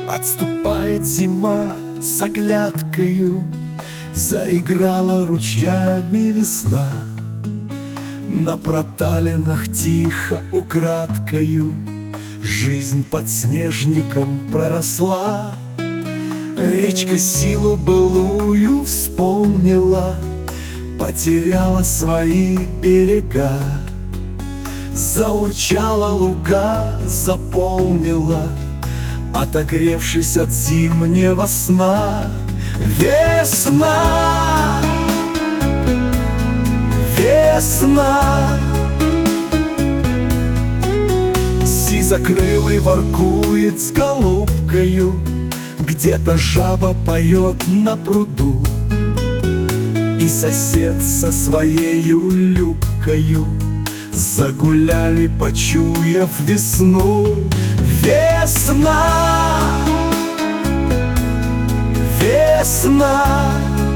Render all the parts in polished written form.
Отступает зима с оглядкою, заиграла ручьями весна. На проталинах тихо украдкою жизнь под снежником проросла. Речка силу былую вспомнила, потеряла свои берега. Заурчала луга, заполнила, отогревшись от зимнего сна. Весна, весна, сизокрылый воркует с голубкою, где-то жаба поет на пруду, и сосед со своею любкою загуляли, почуяв весну. Весна, весна,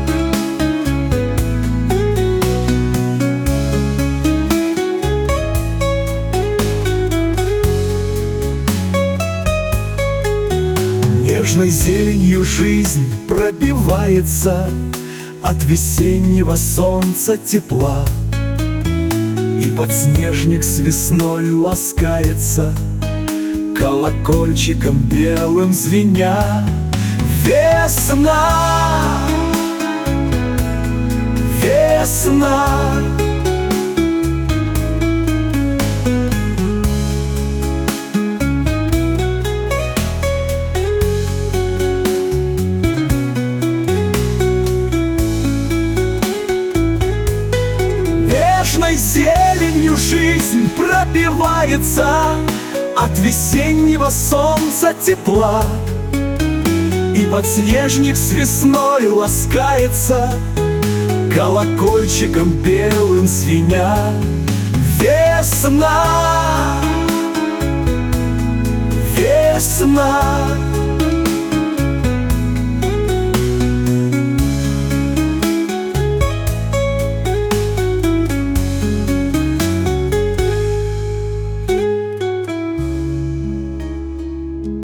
нежной зеленью жизнь пробивается от весеннего солнца тепла, и подснежник с весной ласкается, колокольчиком белым звеня. Весна, весна, нежной зеленью жизнь пробивается от весеннего солнца тепла, и подснежник с весной ласкается, колокольчиком белым звеня. Весна, весна,